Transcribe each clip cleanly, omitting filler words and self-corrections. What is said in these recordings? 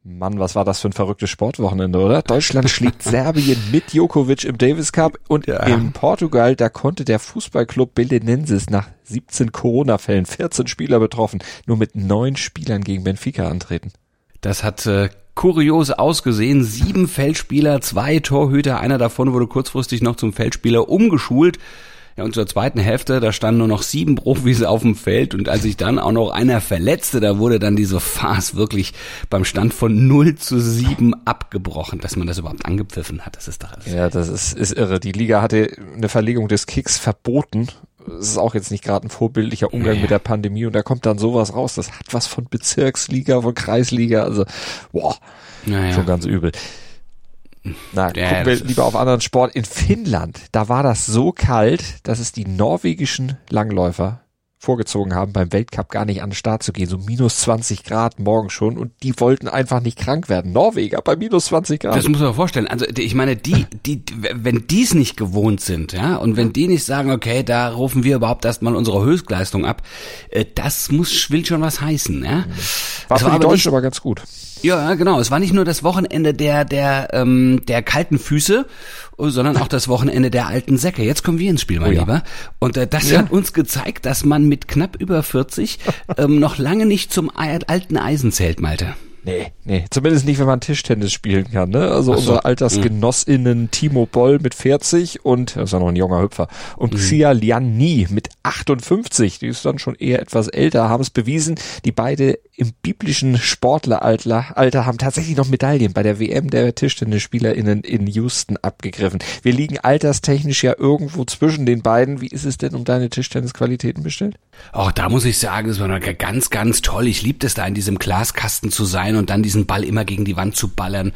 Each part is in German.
Mann, was war das für ein verrücktes Sportwochenende, oder? Deutschland schlägt Serbien mit Djokovic im Davis Cup und in Portugal, da konnte der Fußballclub Belenenses nach 17 Corona-Fällen, 14 Spieler betroffen, nur mit 9 Spielern gegen Benfica antreten. Das hat kurios ausgesehen. 7 Feldspieler, 2 Torhüter, einer davon wurde kurzfristig noch zum Feldspieler umgeschult. Ja, und zur zweiten Hälfte, da standen nur noch 7 Profis auf dem Feld und als sich dann auch noch einer verletzte, da wurde dann diese Farce wirklich beim Stand von 0:7 abgebrochen, dass man das überhaupt angepfiffen hat. Das ist doch alles. Ja, das ist irre. Die Liga hatte eine Verlegung des Kicks verboten. Das ist auch jetzt nicht gerade ein vorbildlicher Umgang mit der Pandemie und da kommt dann sowas raus. Das hat was von Bezirksliga, von Kreisliga, also schon ganz übel. Na, gucken wir lieber auf anderen Sport. In Finnland, da war das so kalt, dass es die norwegischen Langläufer vorgezogen haben, beim Weltcup gar nicht an den Start zu gehen. So minus 20 Grad morgen schon und die wollten einfach nicht krank werden. Norweger bei minus 20 Grad. Das muss man sich vorstellen. Also ich meine, wenn die es nicht gewohnt sind, ja, und wenn die nicht sagen, okay, da rufen wir überhaupt erstmal unsere Höchstleistung ab, will schon was heißen, ja. War für die Deutschen aber ganz gut. Ja, genau. Es war nicht nur das Wochenende der kalten Füße, sondern auch das Wochenende der alten Säcke. Jetzt kommen wir ins Spiel, mein Lieber. Und das hat uns gezeigt, dass man mit knapp über 40 noch lange nicht zum alten Eisen zählt, Malte. Nee, zumindest nicht, wenn man Tischtennis spielen kann, ne? Also unsere AltersgenossInnen Timo Boll mit 40 und, das ist ja noch ein junger Hüpfer, und Xia Lian-Ni mit 58, die ist dann schon eher etwas älter, haben es bewiesen, die beide im biblischen Sportleralter haben tatsächlich noch Medaillen bei der WM der TischtennisspielerInnen in Houston abgegriffen. Wir liegen alterstechnisch ja irgendwo zwischen den beiden. Wie ist es denn um deine Tischtennisqualitäten bestellt? Oh, da muss ich sagen, es war ganz, ganz toll. Ich liebte es da in diesem Glaskasten zu sein und dann diesen Ball immer gegen die Wand zu ballern.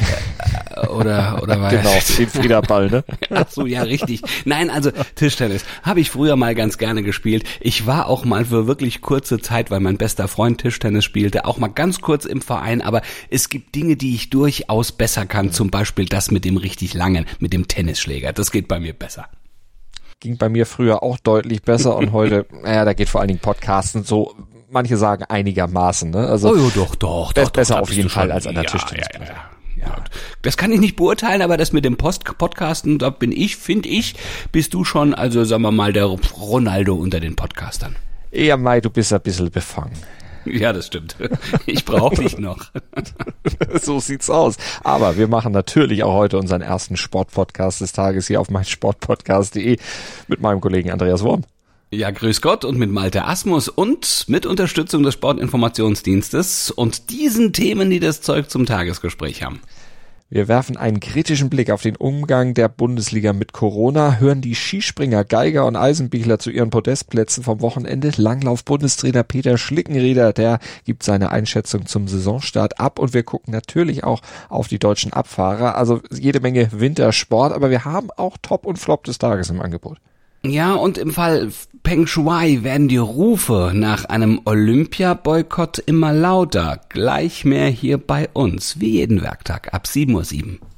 Oder was? Genau, den Federball, ne? Ach so, ja, richtig. Nein, also Tischtennis habe ich früher mal ganz gerne gespielt. Ich war auch mal für wirklich kurze Zeit, weil mein bester Freund Tischtennis spielte, auch mal ganz kurz im Verein, aber es gibt Dinge, die ich durchaus besser kann, zum Beispiel das mit dem richtig langen, mit dem Tennisschläger. Das geht bei mir besser. Ging bei mir früher auch deutlich besser und heute, da geht vor allen Dingen Podcasten so, manche sagen einigermaßen, ne? Also doch. Besser auf jeden Fall als an der Tischtennisplatte. Ja, das kann ich nicht beurteilen, aber das mit dem Podcasten, da bist du schon, also sagen wir mal, der Ronaldo unter den Podcastern. Ja, Mai, du bist ein bisschen befangen. Ja, das stimmt. Ich brauche dich noch. So sieht's aus. Aber wir machen natürlich auch heute unseren ersten Sportpodcast des Tages hier auf meinsportpodcast.de mit meinem Kollegen Andreas Worm. Ja, grüß Gott und mit Malte Asmus und mit Unterstützung des Sportinformationsdienstes und diesen Themen, die das Zeug zum Tagesgespräch haben. Wir werfen einen kritischen Blick auf den Umgang der Bundesliga mit Corona, hören die Skispringer Geiger und Eisenbichler zu ihren Podestplätzen vom Wochenende. Langlauf-Bundestrainer Peter Schlickenrieder, der gibt seine Einschätzung zum Saisonstart ab und wir gucken natürlich auch auf die deutschen Abfahrer. Also jede Menge Wintersport, aber wir haben auch Top und Flop des Tages im Angebot. Ja, und im Fall Peng Shuai werden die Rufe nach einem Olympia-Boykott immer lauter. Gleich mehr hier bei uns, wie jeden Werktag ab 7:07 Uhr.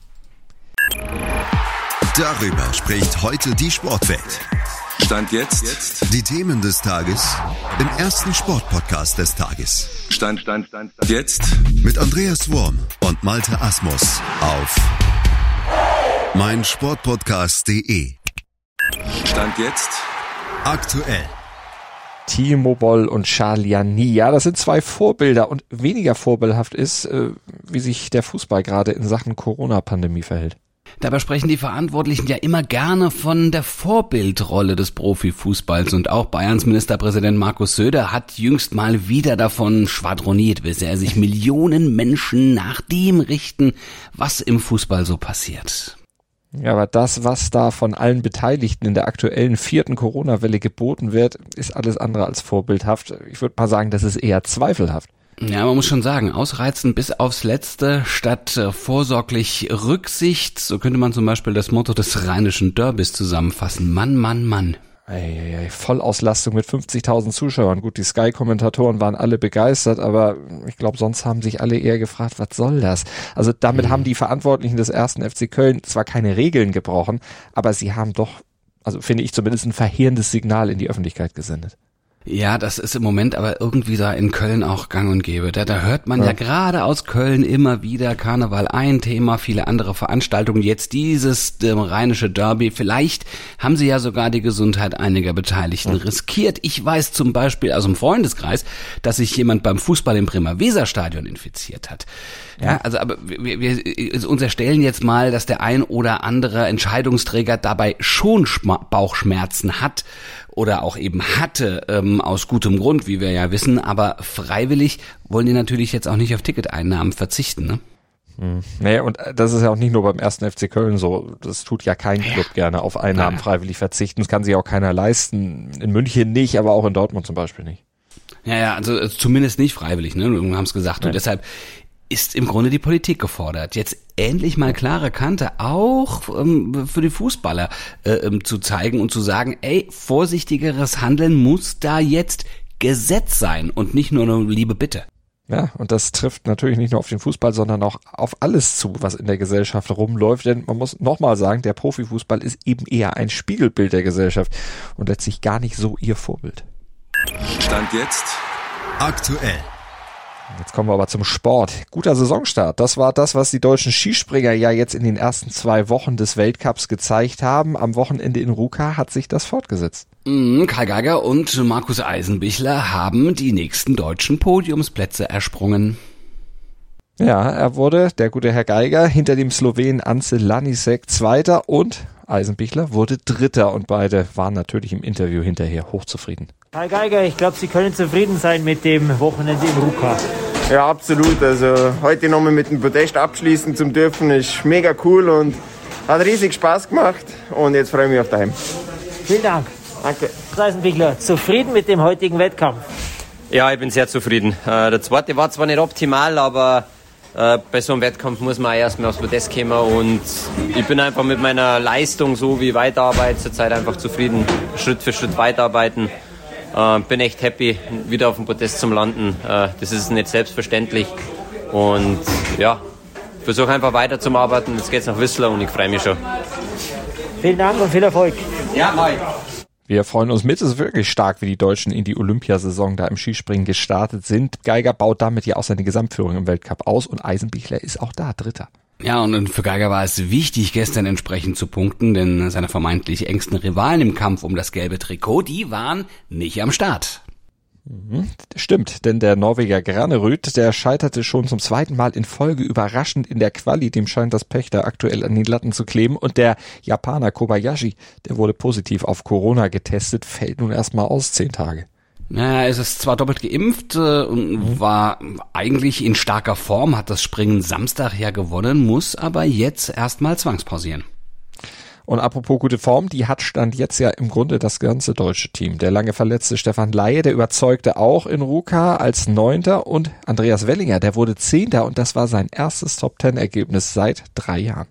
Darüber spricht heute die Sportwelt. Stand jetzt. Die Themen des Tages im ersten Sportpodcast des Tages. Stand jetzt. Mit Andreas Worm und Malte Asmus auf meinsportpodcast.de. Stand jetzt. Aktuell. Timo Boll und Xia Lian-Ni. Ja, das sind 2 Vorbilder und weniger vorbildhaft ist, wie sich der Fußball gerade in Sachen Corona-Pandemie verhält. Dabei sprechen die Verantwortlichen ja immer gerne von der Vorbildrolle des Profifußballs und auch Bayerns Ministerpräsident Markus Söder hat jüngst mal wieder davon schwadroniert, wie er sich Millionen Menschen nach dem richten, was im Fußball so passiert. Ja, aber das, was da von allen Beteiligten in der aktuellen 4. Corona-Welle geboten wird, ist alles andere als vorbildhaft. Ich würde mal sagen, das ist eher zweifelhaft. Ja, man muss schon sagen, ausreizen bis aufs Letzte statt vorsorglich Rücksicht. So könnte man zum Beispiel das Motto des Rheinischen Derbys zusammenfassen. Mann, Mann, Mann. Vollauslastung mit 50.000 Zuschauern. Gut, die Sky-Kommentatoren waren alle begeistert, aber ich glaube, sonst haben sich alle eher gefragt, was soll das? Also damit haben die Verantwortlichen des 1. FC Köln zwar keine Regeln gebrochen, aber sie haben doch, also finde ich zumindest, ein verheerendes Signal in die Öffentlichkeit gesendet. Ja, das ist im Moment aber irgendwie da in Köln auch gang und gäbe. Da hört man ja gerade aus Köln immer wieder Karneval ein Thema, viele andere Veranstaltungen. Jetzt dieses rheinische Derby. Vielleicht haben sie ja sogar die Gesundheit einiger Beteiligten riskiert. Ich weiß zum Beispiel aus dem Freundeskreis, dass sich jemand beim Fußball im Bremer Weserstadion infiziert hat. Ja, also aber wir unterstellen jetzt mal, dass der ein oder andere Entscheidungsträger dabei schon Bauchschmerzen hat oder auch eben hatte, aus gutem Grund, wie wir ja wissen, aber freiwillig wollen die natürlich jetzt auch nicht auf Ticketeinnahmen verzichten, ne? Nee, und das ist ja auch nicht nur beim 1. FC Köln so. Das tut ja kein Club gerne auf Einnahmen freiwillig verzichten. Das kann sich auch keiner leisten. In München nicht, aber auch in Dortmund zum Beispiel nicht. Ja, also zumindest nicht freiwillig, ne? Wir haben es gesagt. Und deshalb ist im Grunde die Politik gefordert, jetzt endlich mal klare Kante auch für die Fußballer zu zeigen und zu sagen, ey, vorsichtigeres Handeln muss da jetzt Gesetz sein und nicht nur eine liebe Bitte. Ja, und das trifft natürlich nicht nur auf den Fußball, sondern auch auf alles zu, was in der Gesellschaft rumläuft. Denn man muss nochmal sagen, der Profifußball ist eben eher ein Spiegelbild der Gesellschaft und letztlich gar nicht so ihr Vorbild. Stand jetzt aktuell. Jetzt kommen wir aber zum Sport. Guter Saisonstart. Das war das, was die deutschen Skispringer ja jetzt in den ersten 2 Wochen des Weltcups gezeigt haben. Am Wochenende in Ruka hat sich das fortgesetzt. Kai Geiger und Markus Eisenbichler haben die nächsten deutschen Podiumsplätze ersprungen. Ja, er wurde, der gute Herr Geiger, hinter dem Slowenen Ance Lanisek Zweiter und Eisenbichler wurde Dritter und beide waren natürlich im Interview hinterher hochzufrieden. Herr Geiger, ich glaube, Sie können zufrieden sein mit dem Wochenende in Ruka. Ja, absolut. Also heute nochmal mit dem Podest abschließen zu dürfen, ist mega cool und hat riesig Spaß gemacht. Und jetzt freue ich mich auf daheim. Vielen Dank. Danke. Eisenbichler, zufrieden mit dem heutigen Wettkampf? Ja, ich bin sehr zufrieden. Der zweite war zwar nicht optimal, aber bei so einem Wettkampf muss man auch erstmal aufs Podest kommen und ich bin einfach mit meiner Leistung, so wie ich weiterarbeite, zurzeit einfach zufrieden, Schritt für Schritt weiterarbeiten. Bin echt happy, wieder auf dem Podest zu landen. Das ist nicht selbstverständlich und ja, versuche einfach weiterzuarbeiten. Jetzt geht's nach Whistler und ich freue mich schon. Vielen Dank und viel Erfolg. Ja, moin. Wir freuen uns mit. Es ist wirklich stark, wie die Deutschen in die Olympiasaison da im Skispringen gestartet sind. Geiger baut damit ja auch seine Gesamtführung im Weltcup aus und Eisenbichler ist auch da, Dritter. Ja, und für Geiger war es wichtig, gestern entsprechend zu punkten, denn seine vermeintlich engsten Rivalen im Kampf um das gelbe Trikot, die waren nicht am Start. Stimmt, denn der Norweger Granerud, der scheiterte schon zum 2. Mal in Folge überraschend in der Quali, dem scheint das Pech da aktuell an den Latten zu kleben und der Japaner Kobayashi, der wurde positiv auf Corona getestet, fällt nun erstmal aus 10 Tage. Naja, es ist zwar doppelt geimpft und war eigentlich in starker Form, hat das Springen Samstag ja gewonnen, muss aber jetzt erstmal zwangspausieren. Und apropos gute Form, die hat Stand jetzt ja im Grunde das ganze deutsche Team. Der lange verletzte Stefan Laie, der überzeugte auch in Ruka als 9. und Andreas Wellinger, der wurde 10. und das war sein erstes Top-10-Ergebnis seit 3 Jahren.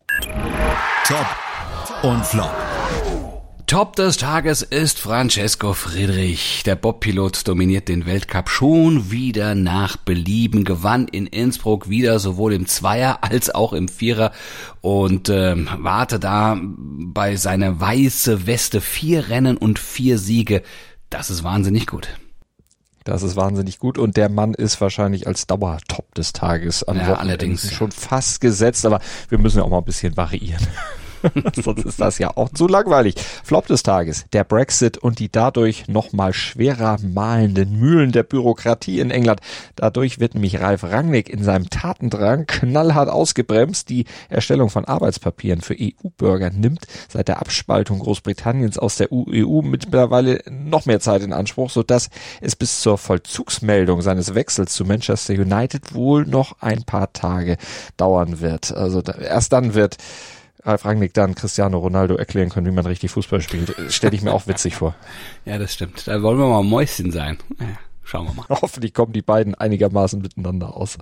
Top und Flop. Top des Tages ist Francesco Friedrich. Der Bobpilot dominiert den Weltcup schon wieder nach Belieben, gewann in Innsbruck wieder sowohl im Zweier als auch im Vierer und warte da bei seiner weiße Weste 4 Rennen und 4 Siege. Das ist wahnsinnig gut. Das ist wahnsinnig gut und der Mann ist wahrscheinlich als Dauertop des Tages am Wochenende allerdings schon fast gesetzt, aber wir müssen ja auch mal ein bisschen variieren. Sonst ist das ja auch zu langweilig. Flop des Tages, der Brexit und die dadurch nochmal schwerer mahlenden Mühlen der Bürokratie in England. Dadurch wird nämlich Ralf Rangnick in seinem Tatendrang knallhart ausgebremst. Die Erstellung von Arbeitspapieren für EU-Bürger nimmt seit der Abspaltung Großbritanniens aus der EU mittlerweile noch mehr Zeit in Anspruch, sodass es bis zur Vollzugsmeldung seines Wechsels zu Manchester United wohl noch ein paar Tage dauern wird. Also erst dann wird Ralf Rangnick dann Cristiano Ronaldo erklären können, wie man richtig Fußball spielt. Stelle ich mir auch witzig vor. Ja, das stimmt. Da wollen wir mal Mäuschen sein. Ja, schauen wir mal. Hoffentlich kommen die beiden einigermaßen miteinander aus.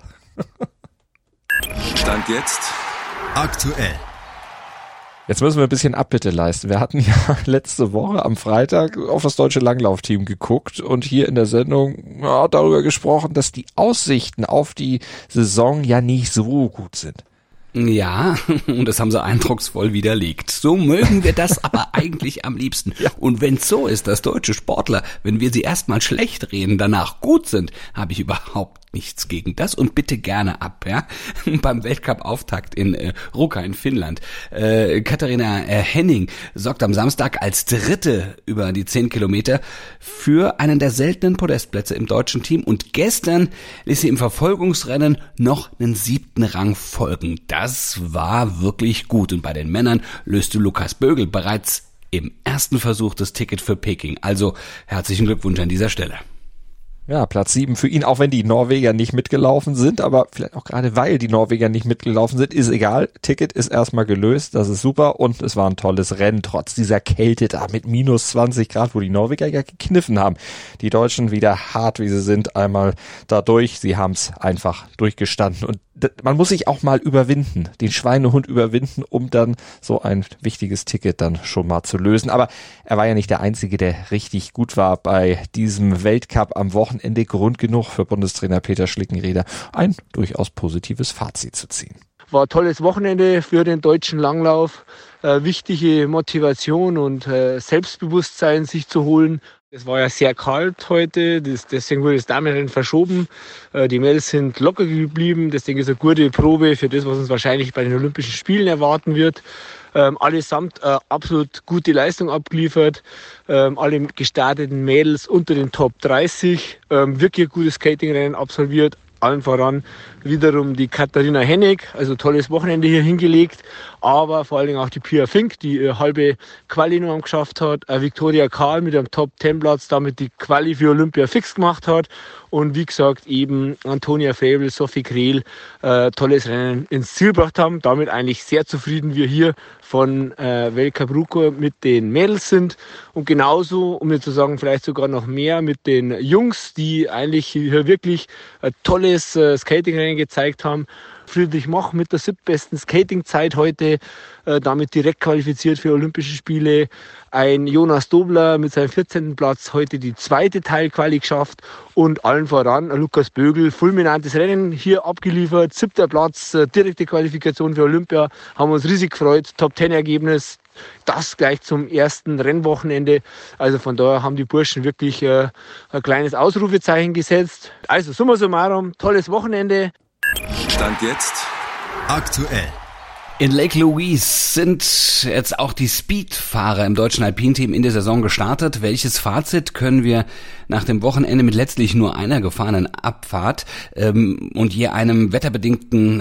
Stand jetzt aktuell. Jetzt müssen wir ein bisschen Abbitte leisten. Wir hatten ja letzte Woche am Freitag auf das deutsche Langlaufteam geguckt und hier in der Sendung darüber gesprochen, dass die Aussichten auf die Saison ja nicht so gut sind. Ja, und das haben sie eindrucksvoll widerlegt. So mögen wir das aber eigentlich am liebsten. Ja. Und wenn's so ist, dass deutsche Sportler, wenn wir sie erstmal schlecht reden, danach gut sind, habe ich überhaupt nichts gegen das und bitte gerne ab, ja. Beim Weltcup-Auftakt in Ruka in Finnland. Katharina Henning sorgt am Samstag als Dritte über die 10 Kilometer für einen der seltenen Podestplätze im deutschen Team und gestern ließ sie im Verfolgungsrennen noch einen 7. Rang folgen. Das war wirklich gut und bei den Männern löste Lukas Bögel bereits im ersten Versuch das Ticket für Peking. Also herzlichen Glückwunsch an dieser Stelle. Ja, Platz 7 für ihn, auch wenn die Norweger nicht mitgelaufen sind, aber vielleicht auch gerade weil die Norweger nicht mitgelaufen sind, ist egal. Ticket ist erstmal gelöst, das ist super und es war ein tolles Rennen, trotz dieser Kälte da mit minus 20 Grad, wo die Norweger ja gekniffen haben. Die Deutschen wieder hart, wie sie sind, einmal da durch. Sie haben es einfach durchgestanden und man muss sich auch mal überwinden, den Schweinehund überwinden, um dann so ein wichtiges Ticket dann schon mal zu lösen. Aber er war ja nicht der Einzige, der richtig gut war bei diesem Weltcup am Wochenende. Grund genug für Bundestrainer Peter Schlickenrieder, ein durchaus positives Fazit zu ziehen. War ein tolles Wochenende für den deutschen Langlauf. Wichtige Motivation und Selbstbewusstsein sich zu holen. Es war ja sehr kalt heute, deswegen wurde das Damenrennen verschoben. Die Mädels sind locker geblieben. Das Ding ist eine gute Probe für das, was uns wahrscheinlich bei den Olympischen Spielen erwarten wird. Allesamt absolut gute Leistung abgeliefert. Alle gestarteten Mädels unter den Top 30. Wirklich ein gutes Skatingrennen absolviert. Allen voran wiederum die Katharina Hennig, also tolles Wochenende hier hingelegt, aber vor allen Dingen auch die Pia Fink, die halbe Quali-Norm geschafft hat, Viktoria Karl mit einem Top-10-Platz, damit die Quali für Olympia fix gemacht hat und wie gesagt eben Antonia Frebel, Sophie Krehl, tolles Rennen ins Ziel gebracht haben, damit eigentlich sehr zufrieden wir hier von Weltcup Ruka mit den Mädels sind und genauso, um nicht zu sagen, vielleicht sogar noch mehr mit den Jungs, die eigentlich hier wirklich ein tolles Skatingrennen gezeigt haben. Friedrich Mach mit der 7. Skatingzeit heute, damit direkt qualifiziert für Olympische Spiele. Ein Jonas Dobler mit seinem 14. Platz heute die 2. Teilquali geschafft und allen voran Lukas Bögel, fulminantes Rennen hier abgeliefert, 7. Platz, direkte Qualifikation für Olympia, haben uns riesig gefreut, Top-10-Ergebnis. Das gleich zum ersten Rennwochenende. Also von daher haben die Burschen wirklich ein kleines Ausrufezeichen gesetzt. Also summa summarum, tolles Wochenende. Stand jetzt aktuell. In Lake Louise sind jetzt auch die Speedfahrer im deutschen Alpinteam in der Saison gestartet. Welches Fazit können wir nach dem Wochenende mit letztlich nur einer gefahrenen Abfahrt und je einer wetterbedingten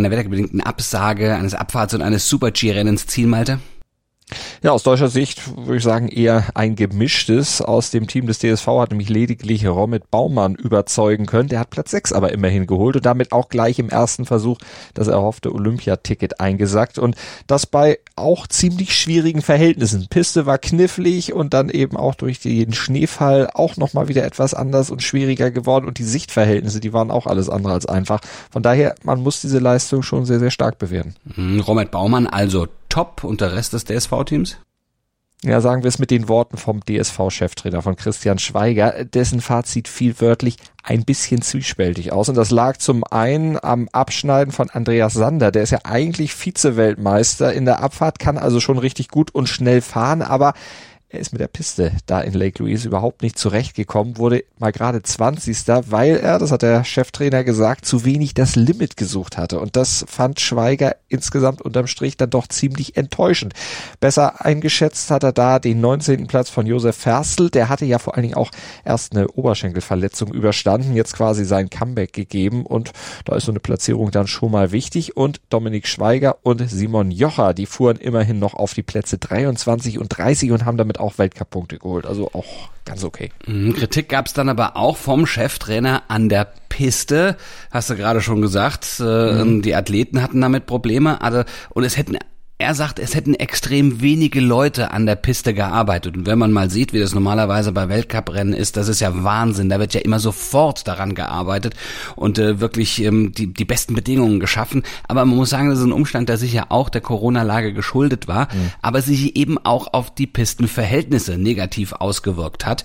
Absage eines Abfahrts und eines Super-G-Rennens ziehen, Malte? Ja, aus deutscher Sicht würde ich sagen eher ein gemischtes. Aus dem Team des DSV hat nämlich lediglich Romit Baumann überzeugen können. Der hat Platz 6 aber immerhin geholt und damit auch gleich im ersten Versuch das erhoffte Olympiaticket eingesackt. Und das bei auch ziemlich schwierigen Verhältnissen. Piste war knifflig und dann eben auch durch den Schneefall auch nochmal wieder etwas anders und schwieriger geworden. Und die Sichtverhältnisse, die waren auch alles andere als einfach. Von daher, man muss diese Leistung schon sehr, sehr stark bewerten. Romit Baumann also top und der Rest des DSV-Teams? Ja, sagen wir es mit den Worten vom DSV-Cheftrainer von Christian Schweiger, dessen Fazit fiel wörtlich ein bisschen zwiespältig aus. Und das lag zum einen am Abschneiden von Andreas Sander. Der ist ja eigentlich Vize-Weltmeister in der Abfahrt, kann also schon richtig gut und schnell fahren, aber er ist mit der Piste da in Lake Louise überhaupt nicht zurechtgekommen, wurde mal gerade 20. weil er, das hat der Cheftrainer gesagt, zu wenig das Limit gesucht hatte. Und das fand Schweiger insgesamt unterm Strich dann doch ziemlich enttäuschend. Besser eingeschätzt hat er da den 19. Platz von Josef Ferstl. Der hatte ja vor allen Dingen auch erst eine Oberschenkelverletzung überstanden, jetzt quasi sein Comeback gegeben. Und da ist so eine Platzierung dann schon mal wichtig. Und Dominik Schweiger und Simon Jocher, die fuhren immerhin noch auf die Plätze 23 und 30 und haben damit auch Weltcup-Punkte geholt, also auch ganz okay. Kritik gab es dann aber auch vom Cheftrainer an der Piste, hast du gerade schon gesagt, die Athleten hatten damit Probleme, und er sagt, es hätten extrem wenige Leute an der Piste gearbeitet. Und wenn man mal sieht, wie das normalerweise bei Weltcuprennen ist, das ist ja Wahnsinn. Da wird ja immer sofort daran gearbeitet und wirklich die besten Bedingungen geschaffen. Aber man muss sagen, das ist ein Umstand, der sicher auch der Corona-Lage geschuldet war, aber sich eben auch auf die Pistenverhältnisse negativ ausgewirkt hat.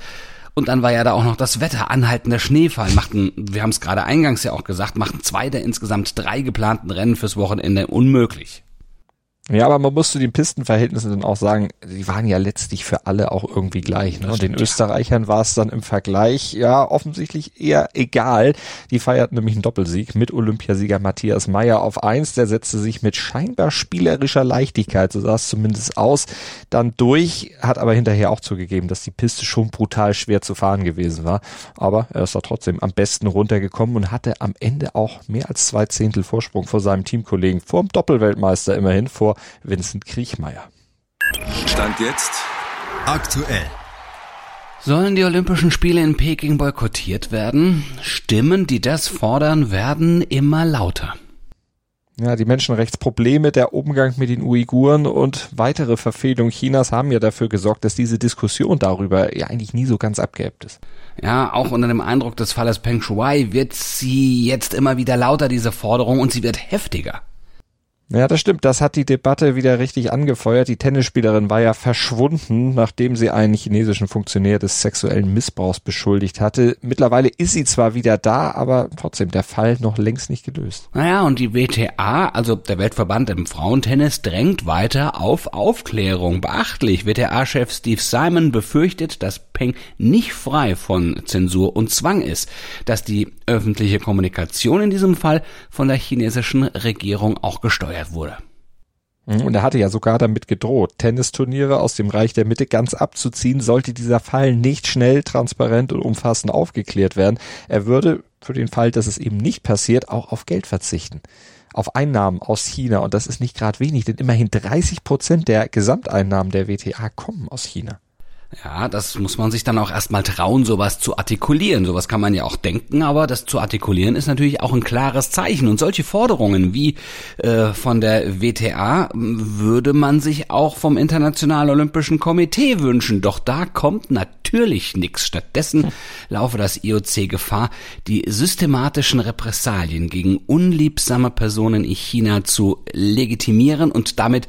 Und dann war ja da auch noch das Wetter, anhaltender Schneefall, wir haben es gerade eingangs ja auch gesagt, machten 2 der insgesamt 3 geplanten Rennen fürs Wochenende unmöglich. Ja, aber man muss zu den Pistenverhältnissen dann auch sagen, die waren ja letztlich für alle auch irgendwie gleich. Ne? Und den Österreichern war es dann im Vergleich ja offensichtlich eher egal. Die feierten nämlich einen Doppelsieg mit Olympiasieger Matthias Mayer auf 1. Der setzte sich mit scheinbar spielerischer Leichtigkeit, so sah es zumindest aus, dann durch, hat aber hinterher auch zugegeben, dass die Piste schon brutal schwer zu fahren gewesen war. Aber er ist da trotzdem am besten runtergekommen und hatte am Ende auch mehr als 2 Zehntel Vorsprung vor seinem Teamkollegen, vor dem Doppelweltmeister immerhin, vor Vincent Kriechmeier. Stand jetzt aktuell. Sollen die Olympischen Spiele in Peking boykottiert werden? Stimmen, die das fordern, werden immer lauter. Ja, die Menschenrechtsprobleme, der Umgang mit den Uiguren und weitere Verfehlungen Chinas haben ja dafür gesorgt, dass diese Diskussion darüber ja eigentlich nie so ganz abgeebbt ist. Ja, auch unter dem Eindruck des Falles Peng Shuai wird sie jetzt immer wieder lauter, diese Forderung, und sie wird heftiger. Ja, das stimmt. Das hat die Debatte wieder richtig angefeuert. Die Tennisspielerin war ja verschwunden, nachdem sie einen chinesischen Funktionär des sexuellen Missbrauchs beschuldigt hatte. Mittlerweile ist sie zwar wieder da, aber trotzdem der Fall noch längst nicht gelöst. Naja, und die WTA, also der Weltverband im Frauentennis, drängt weiter auf Aufklärung. Beachtlich, WTA-Chef Steve Simon befürchtet, dass Peng nicht frei von Zensur und Zwang ist, dass die öffentliche Kommunikation in diesem Fall von der chinesischen Regierung auch gesteuert wurde. Und er hatte ja sogar damit gedroht, Tennisturniere aus dem Reich der Mitte ganz abzuziehen, sollte dieser Fall nicht schnell, transparent und umfassend aufgeklärt werden. Er würde für den Fall, dass es eben nicht passiert, auch auf Geld verzichten. Auf Einnahmen aus China. Und das ist nicht gerade wenig, denn immerhin 30% der Gesamteinnahmen der WTA kommen aus China. Ja, das muss man sich dann auch erstmal trauen, sowas zu artikulieren. Sowas kann man ja auch denken, aber das zu artikulieren ist natürlich auch ein klares Zeichen. Und solche Forderungen wie von der WTA würde man sich auch vom Internationalen Olympischen Komitee wünschen. Doch da kommt natürlich nichts. Stattdessen laufe das IOC Gefahr, die systematischen Repressalien gegen unliebsame Personen in China zu legitimieren und damit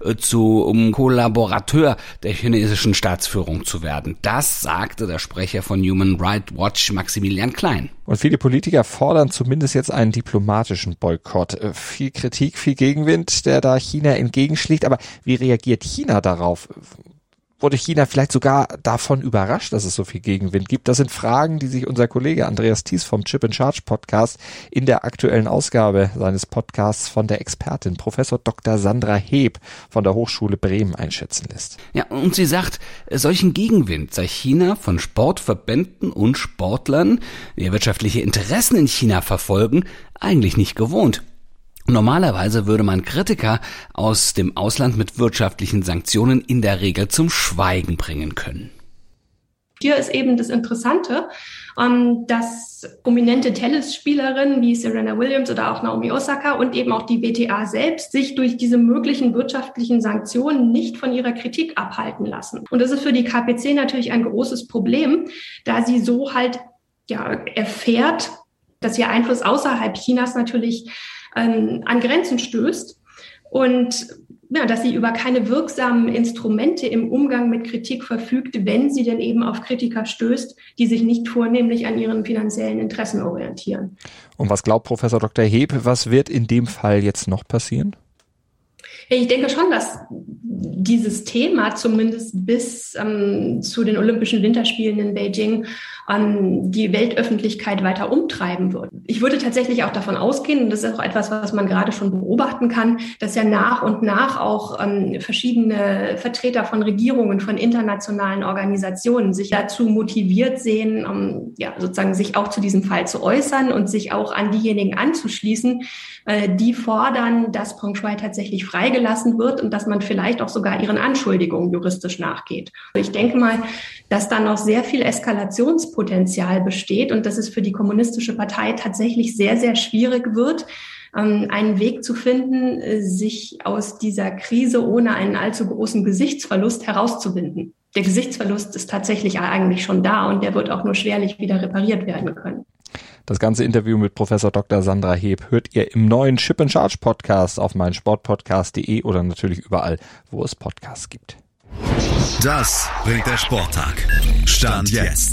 zum Kollaborateur der chinesischen Staatsführung zu werden. Das sagte der Sprecher von Human Rights Watch, Maximilian Klein. Und viele Politiker fordern zumindest jetzt einen diplomatischen Boykott. Viel Kritik, viel Gegenwind, der da China entgegenschlägt. Aber wie reagiert China darauf? Wurde China vielleicht sogar davon überrascht, dass es so viel Gegenwind gibt? Das sind Fragen, die sich unser Kollege Andreas Thies vom Chip in Charge Podcast in der aktuellen Ausgabe seines Podcasts von der Expertin Professor Dr. Sandra Heb von der Hochschule Bremen einschätzen lässt. Ja, und sie sagt, solchen Gegenwind sei China von Sportverbänden und Sportlern, die wirtschaftliche Interessen in China verfolgen, eigentlich nicht gewohnt. Normalerweise würde man Kritiker aus dem Ausland mit wirtschaftlichen Sanktionen in der Regel zum Schweigen bringen können. Hier ist eben das Interessante, dass prominente Tennisspielerinnen wie Serena Williams oder auch Naomi Osaka und eben auch die WTA selbst sich durch diese möglichen wirtschaftlichen Sanktionen nicht von ihrer Kritik abhalten lassen. Und das ist für die KPC natürlich ein großes Problem, da sie so halt erfährt, dass ihr Einfluss außerhalb Chinas natürlich an Grenzen stößt und dass sie über keine wirksamen Instrumente im Umgang mit Kritik verfügt, wenn sie denn eben auf Kritiker stößt, die sich nicht vornehmlich an ihren finanziellen Interessen orientieren. Und was glaubt Professor Dr. Heb, was wird in dem Fall jetzt noch passieren? Ich denke schon, dass dieses Thema zumindest bis zu den Olympischen Winterspielen in Beijing die Weltöffentlichkeit weiter umtreiben wird. Ich würde tatsächlich auch davon ausgehen, und das ist auch etwas, was man gerade schon beobachten kann, dass ja nach und nach auch verschiedene Vertreter von Regierungen, von internationalen Organisationen sich dazu motiviert sehen, sozusagen sich auch zu diesem Fall zu äußern und sich auch an diejenigen anzuschließen, die fordern, dass Peng Shuai tatsächlich freigelassen wird und dass man vielleicht auch sogar ihren Anschuldigungen juristisch nachgeht. Ich denke mal, dass da noch sehr viel Eskalationspotenzial besteht und dass es für die Kommunistische Partei tatsächlich sehr, sehr schwierig wird, einen Weg zu finden, sich aus dieser Krise ohne einen allzu großen Gesichtsverlust herauszuwinden. Der Gesichtsverlust ist tatsächlich eigentlich schon da und der wird auch nur schwerlich wieder repariert werden können. Das ganze Interview mit Professor Dr. Sandra Heb hört ihr im neuen Chip in Charge Podcast auf meinsportpodcast.de oder natürlich überall, wo es Podcasts gibt. Das bringt der Sporttag. Stand jetzt.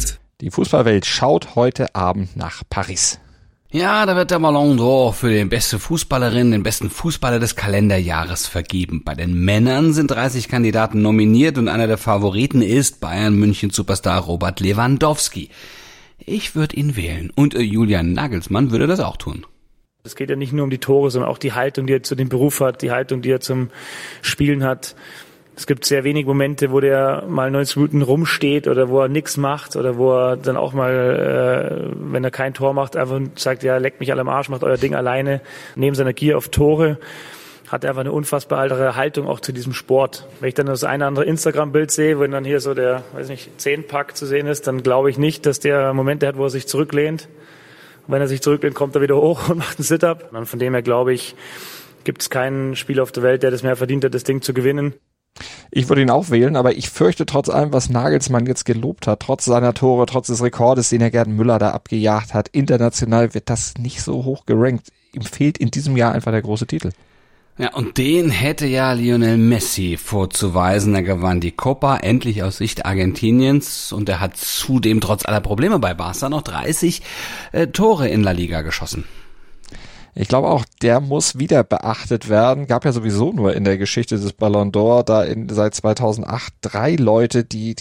Die Fußballwelt schaut heute Abend nach Paris. Ja, da wird der Ballon d'Or für die beste Fußballerin, den besten Fußballer des Kalenderjahres vergeben. Bei den Männern sind 30 Kandidaten nominiert und einer der Favoriten ist Bayern-München-Superstar Robert Lewandowski. Ich würde ihn wählen und Julian Nagelsmann würde das auch tun. Es geht ja nicht nur um die Tore, sondern auch die Haltung, die er zu dem Beruf hat, die Haltung, die er zum Spielen hat. Es gibt sehr wenige Momente, wo der mal 90 Minuten rumsteht oder wo er nichts macht oder wo er dann auch mal, wenn er kein Tor macht, einfach sagt, ja, leckt mich alle am Arsch, macht euer Ding alleine. Neben seiner Gier auf Tore hat er einfach eine unfassbar andere Haltung auch zu diesem Sport. Wenn ich dann das eine oder andere Instagram-Bild sehe, wenn dann hier so der, 10-Pack zu sehen ist, dann glaube ich nicht, dass der Momente hat, wo er sich zurücklehnt. Und wenn er sich zurücklehnt, kommt er wieder hoch und macht einen Sit-Up. Und von dem her, glaube ich, gibt es keinen Spieler auf der Welt, der das mehr verdient hat, das Ding zu gewinnen. Ich würde ihn auch wählen, aber ich fürchte trotz allem, was Nagelsmann jetzt gelobt hat, trotz seiner Tore, trotz des Rekordes, den er Gerd Müller da abgejagt hat, international wird das nicht so hoch gerankt. Ihm fehlt in diesem Jahr einfach der große Titel. Ja, und den hätte ja Lionel Messi vorzuweisen. Er gewann die Copa endlich aus Sicht Argentiniens und er hat zudem trotz aller Probleme bei Barca noch 30 Tore in La Liga geschossen. Ich glaube auch, der muss wieder beachtet werden. Gab ja sowieso nur in der Geschichte des Ballon d'Or seit 2008 3 Leute, die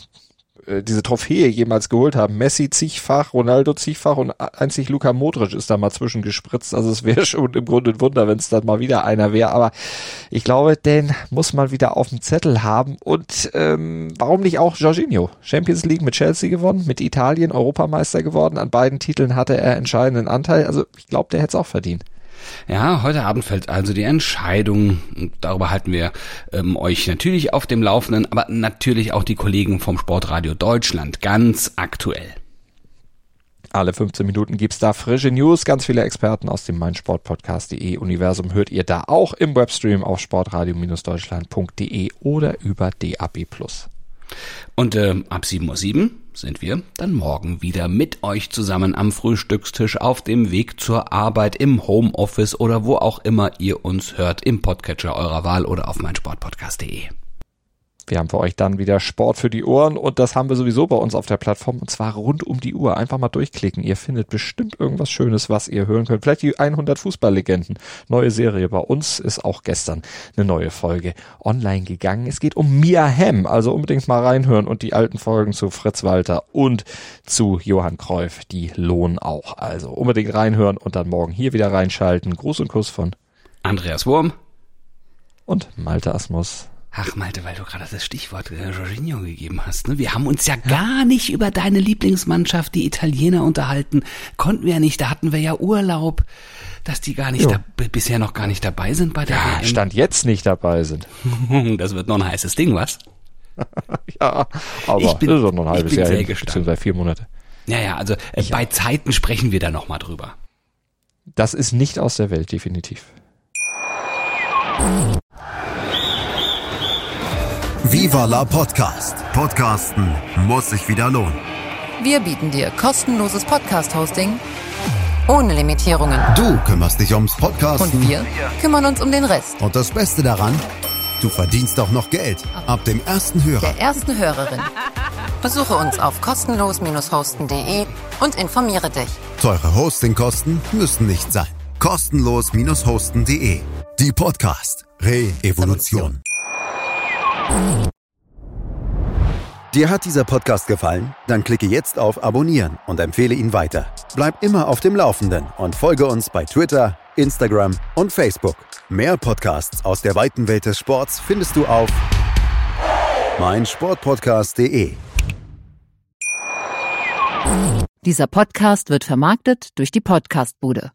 diese Trophäe jemals geholt haben. Messi zigfach, Ronaldo zigfach und einzig Luka Modric ist da mal zwischengespritzt. Also es wäre schon im Grunde ein Wunder, wenn es dann mal wieder einer wäre. Aber ich glaube, den muss man wieder auf dem Zettel haben. Und warum nicht auch Jorginho? Champions League mit Chelsea gewonnen, mit Italien Europameister geworden. An beiden Titeln hatte er entscheidenden Anteil. Also ich glaube, der hätte es auch verdient. Ja, heute Abend fällt also die Entscheidung. Darüber halten wir euch natürlich auf dem Laufenden, aber natürlich auch die Kollegen vom Sportradio Deutschland ganz aktuell. Alle 15 Minuten gibt's da frische News. Ganz viele Experten aus dem meinsportpodcast.de Universum hört ihr da auch im Webstream auf sportradio-deutschland.de oder über DAB+. Und ab 7:07 Uhr sind wir dann morgen wieder mit euch zusammen am Frühstückstisch auf dem Weg zur Arbeit, im Homeoffice oder wo auch immer ihr uns hört, im Podcatcher eurer Wahl oder auf meinsportpodcast.de. Wir haben für euch dann wieder Sport für die Ohren und das haben wir sowieso bei uns auf der Plattform und zwar rund um die Uhr. Einfach mal durchklicken. Ihr findet bestimmt irgendwas Schönes, was ihr hören könnt. Vielleicht die 100 Fußballlegenden. Neue Serie. Bei uns ist auch gestern eine neue Folge online gegangen. Es geht um Mia Hamm, also unbedingt mal reinhören und die alten Folgen zu Fritz Walter und zu Johann Cruyff, die lohnen auch. Also unbedingt reinhören und dann morgen hier wieder reinschalten. Gruß und Kuss von Andreas Wurm und Malte Asmus. Ach Malte, weil du gerade das Stichwort Jorginho gegeben hast. Ne? Wir haben uns ja gar nicht über deine Lieblingsmannschaft, die Italiener, unterhalten. Konnten wir ja nicht, da hatten wir ja Urlaub, dass die gar nicht bisher noch gar nicht dabei sind bei der WM. Stand jetzt nicht dabei sind. Das wird noch ein heißes Ding, was? Ja, aber das ist doch noch ein halbes Jahr hin, beziehungsweise 4 Monate. Ja, also bei Zeiten sprechen wir da nochmal drüber. Das ist nicht aus der Welt, definitiv. Viva la Podcast. Podcasten muss sich wieder lohnen. Wir bieten dir kostenloses Podcast-Hosting ohne Limitierungen. Du kümmerst dich ums Podcasten. Und wir kümmern uns um den Rest. Und das Beste daran, du verdienst auch noch Geld. Ab dem ersten Hörer. Der ersten Hörerin. Besuche uns auf kostenlos-hosten.de und informiere dich. Teure Hostingkosten müssen nicht sein. Kostenlos-hosten.de. Die Podcast Re-Evolution. Dir hat dieser Podcast gefallen? Dann klicke jetzt auf Abonnieren und empfehle ihn weiter. Bleib immer auf dem Laufenden und folge uns bei Twitter, Instagram und Facebook. Mehr Podcasts aus der weiten Welt des Sports findest du auf meinsportpodcast.de. Dieser Podcast wird vermarktet durch die Podcastbude.